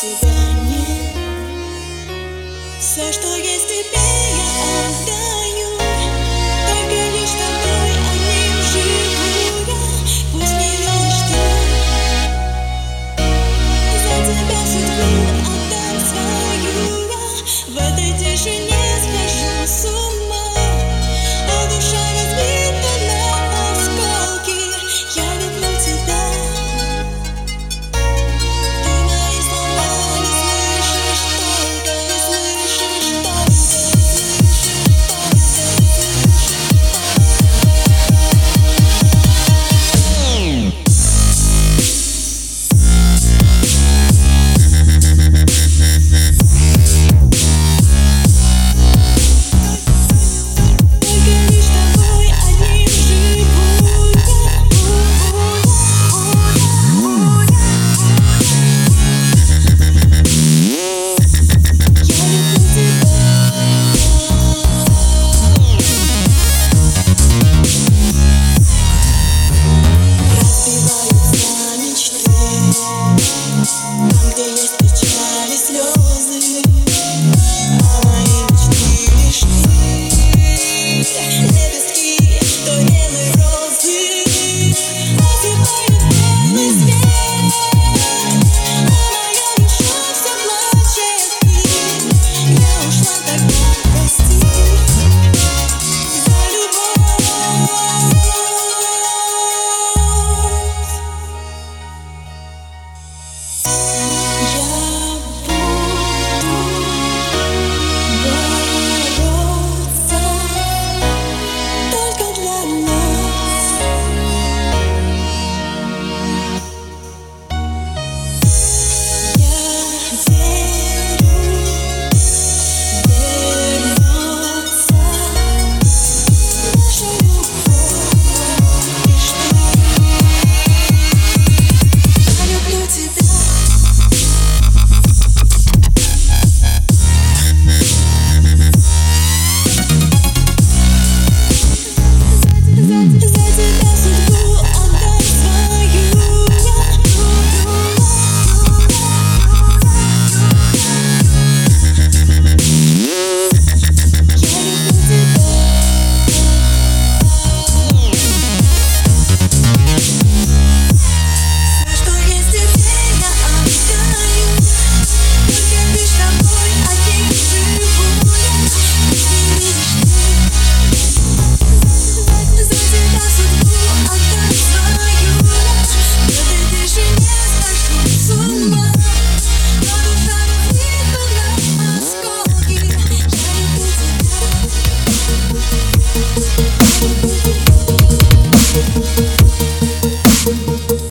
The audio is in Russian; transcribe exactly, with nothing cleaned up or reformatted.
тебя нет. Все, что есть тебе, я отдаю. Только лишь тобой одним живу я. Пусть не видишь ты, за тебя судьбу отдам свою я. В этой тишине схожу с ума, а душа разбита на осколки. Я люблю тебя. Там, где есть